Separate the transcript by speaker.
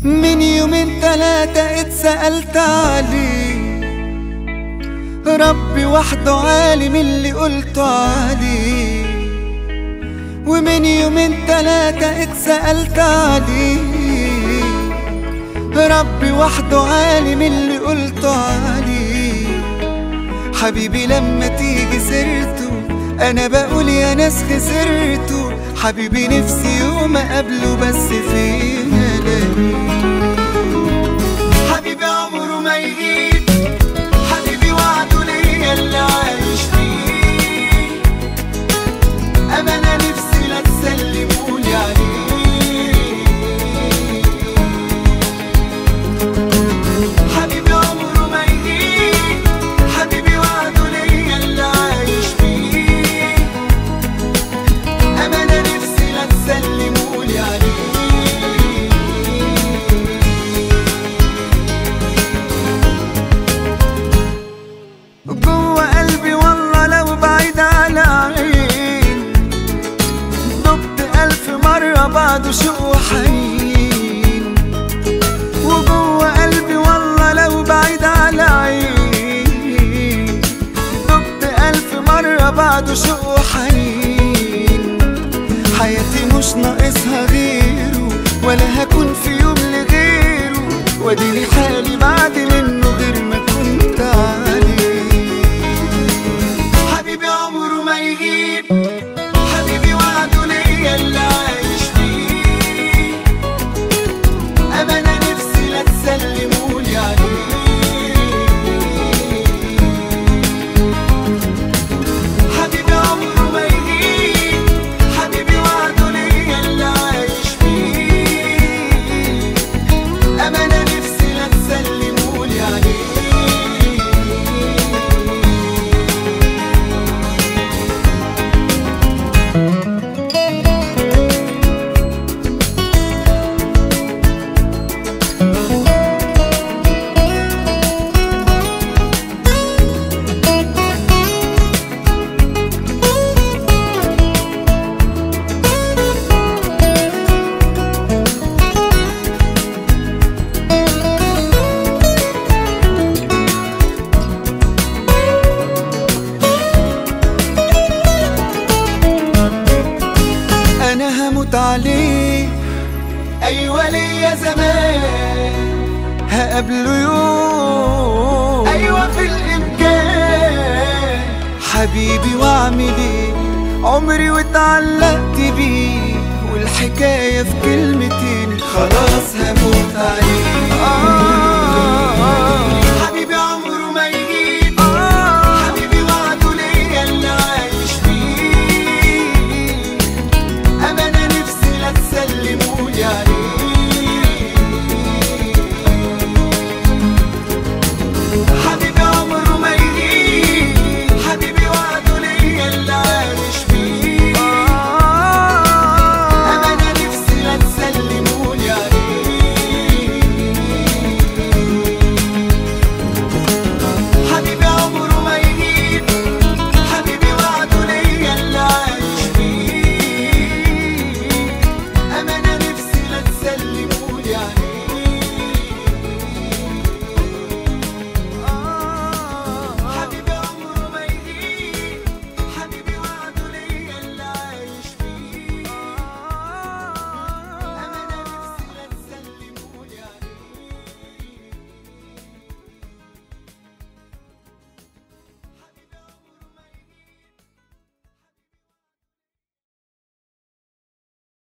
Speaker 1: من يومين 3 اتسألت عليه، ربي وحده عالم اللي قلته عليه. ومن يومين 3 اتسألت عليه، ربي وحده عالم اللي قلته عليه. حبيبي لما تيجي سيرته انا بقول يا ناس خسرته. حبيبي نفسي يوم اقابله بس فين الاقيه. حبيبي عمره ما يغيب، حبيبي وعده ليا اللي عايش فيه. امانه نفسي لا تسلمولي عليه. حبيبي عمره ما يغيب، حبيبي وعده ليا اللي عايش فيه. امانه نفسي لا تسلمولي عليه. جوه قلبي والله لو بعيد على عين، دقت 1000 مرة بعده شوق وحنين. وجوه قلبي والله لو بعيد على عين، دقت 1000 مرة بعده شوق وحنين. حياتي مش ناقصها غيره، ولا هكون في يوم لغيره. واديني حالي بعد منه غير ما كنت عليه. حبيبي عمره ما يغيب، حبيبي وعده ليا اللي عايش فيه. امانه نفسي لا تسلمولي عليه. حبيبي عمره ما يغيب، حبيبي وعده ليا اللي عايش فيه. امانه نفسي لا تسلمولي عليه. أنا هموت عليه، أيوة ليا زمان هقابله يوم، أيوة في الإمكان. حبيبي وأعمل إيه، عمري واتعلقت بيه. والحكاية في كلمتين، خلاص هموت عليه. حبيبي عمره ما يغيب، حبيبي وعده ليا اللي عايش فيه. أمانة نفسي لا تسلمولي عليه.